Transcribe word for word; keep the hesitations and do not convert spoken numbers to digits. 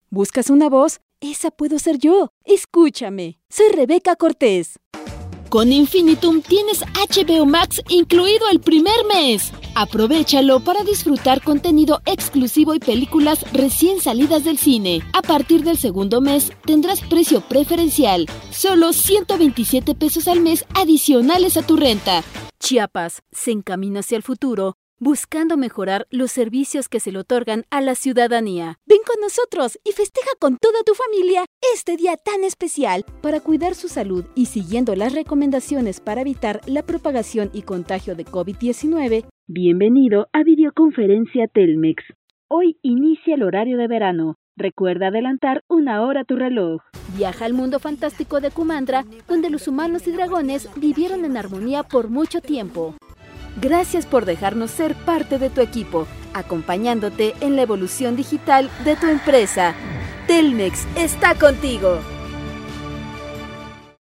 ¿Buscas una voz? Esa puedo ser yo. Escúchame. Soy Rebeca Cortés. Con Infinitum tienes H B O Max incluido el primer mes. Aprovechalo para disfrutar contenido exclusivo y películas recién salidas del cine. A partir del segundo mes tendrás precio preferencial. Solo ciento veintisiete pesos al mes adicionales a tu renta. Chiapas se encamina hacia el futuro, buscando mejorar los servicios que se le otorgan a la ciudadanía. Ven con nosotros y festeja con toda tu familia este día tan especial. Para cuidar su salud y siguiendo las recomendaciones para evitar la propagación y contagio de COVID diecinueve, bienvenido a Videoconferencia Telmex. Hoy inicia el horario de verano. Recuerda adelantar una hora tu reloj. Viaja al mundo fantástico de Kumandra, donde los humanos y dragones vivieron en armonía por mucho tiempo. Gracias por dejarnos ser parte de tu equipo, acompañándote en la evolución digital de tu empresa. Telmex está contigo.